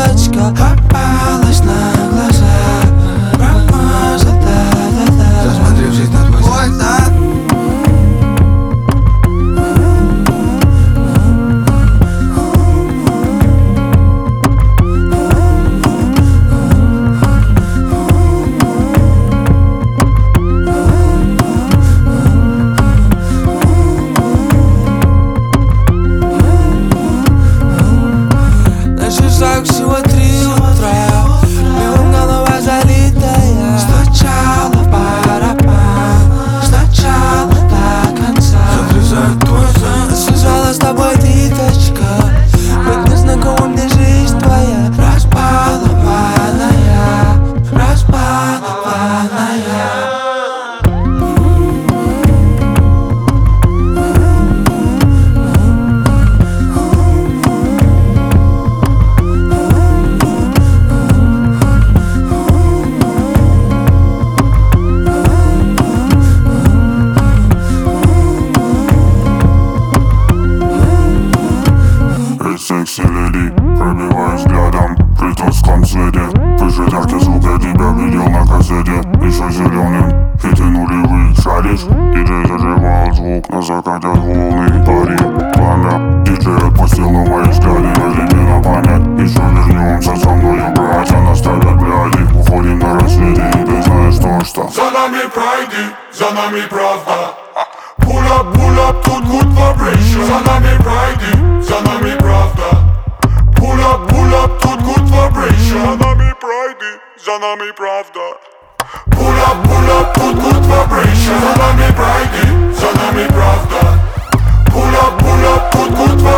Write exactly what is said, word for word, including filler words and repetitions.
бутылочка попалась на глаза, промазал, да-да-да, засмотревшись на твой зад. Всего три утра, днем голова залитая. Сначала барабан, сначала до конца. Загрызает твой сон. Связала с тобой ниточка, быть незнакомым мне жизнь твоя. Разбалованная, разбалованная. Секси леди, пробиваю взглядом при тусклом свете. Выше яркий звук, я тебя видел на кассете. Еще зеленым, и ты нулевый шаришь. Диджей заживал звук, на закате волны пари. Пламя, диджей отпустил, но мои взгляды вели мне на память. Еще вернемся со мною, братья наставят бляди. Уходим на рассвете, и ты знаешь то, что за нами пройди, за нами правда. Pull up, pull up, тут good vibration. За нами пройди, за нами правда. Pull up, pull up, тут good vibration. За нами пройди, за нами правда. Pull up, pull up, тут good vibration. За нами пройди, за нами правда. Pull up, pull up, тут good vibration.